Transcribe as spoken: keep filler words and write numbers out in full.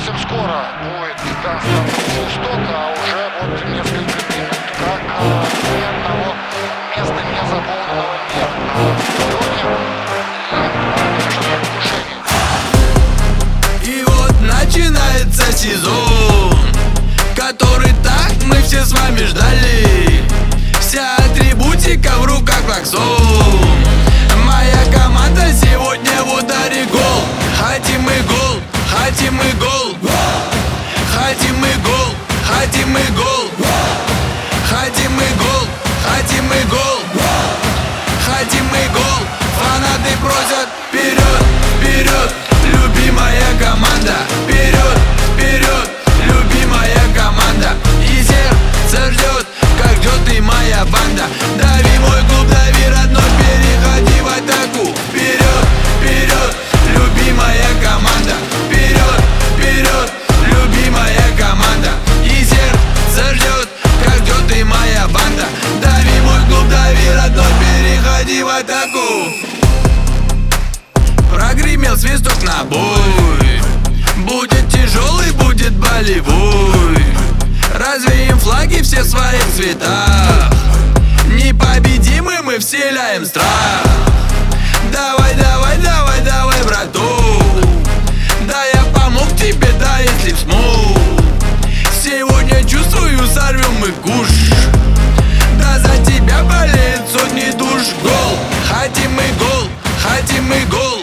совсем скоро будет, да, свисток, а уже вот несколько минут, как а, ни одного места не заполненного нет на стадионе и, а, и вот начинается сезон, который так мы все с вами ждали. Вся атрибутика в руках клаксон. Моя команда сегодня в ударе гол. Хотим мы гол, хотим мы гол, хотим мы гол, хотим мы гол, хотим мы гол, хотим мы гол, хотим мы гол. Фанаты просят вперед, вперед, любимая команда. Вперед, вперед, любимая команда. И сердце ждет, как ждет и моя банда. Дави мой клуб, дави родной, переходи в атаку. Вперед, вперед, любимая команда. Вперед, вперед, любимая команда. И сердце ждет, как ждет и моя банда. Дави мой клуб, дави родной, переходи в атаку. Прогремел свисток на бой. Будет тяжелый, будет болевой. Развеем флаги все в своих цветах. Непобедимы мы вселяем страх. Давай, давай, давай, давай, браток. Да я помог тебе, да если смог. Сегодня чувствую, сорвем мы куш. Да за тебя болеют сотни душ. Гол, хотим мы гол, хотим мы гол.